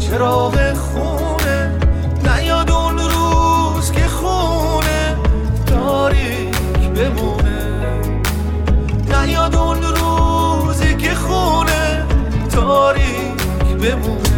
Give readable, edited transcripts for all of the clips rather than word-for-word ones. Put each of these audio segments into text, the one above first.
چراغ خونه، نیاد اون روز که خونه تاریک بمونه، نیاد اون روزی که خونه تاریک بمونه.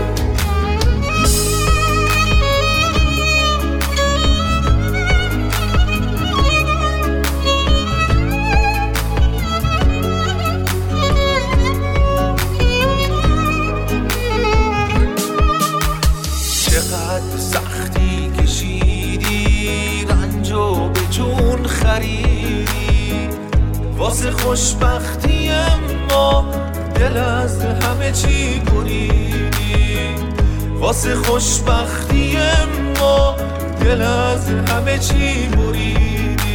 چقدر سختی کشیدی، رنجو به جون خریدی واسه خوشبختی، اما دل از همه چی بریدی. واسه خوشبختی اما دل از همه چی بریدی.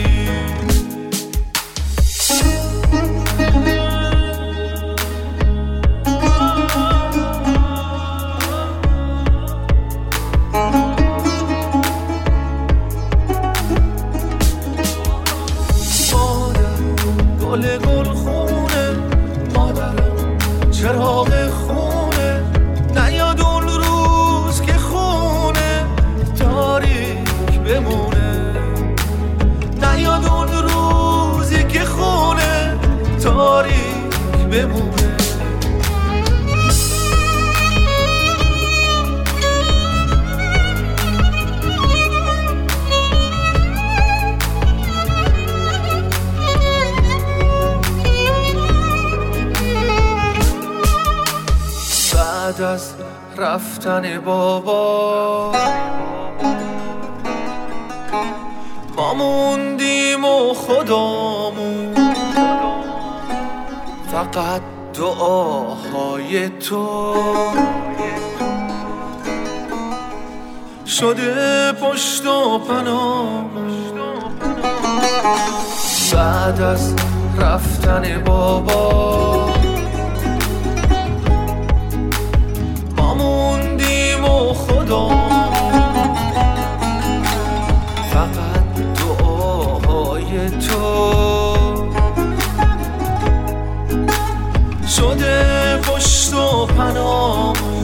گل گل خونه، مادرم چراغ خونه، نیاد اون روز که خونه تاریک بمونه، نیاد اون روزی که خونه تاریک بمونه. بعد از رفتن بابا ما موندیم و خدامون، فقط دعاهای تو شده پشت و پناهمون. بعد از رفتن بابا موندیم و خدامون، فقط دعاهای تو شده پشت و پناهمون.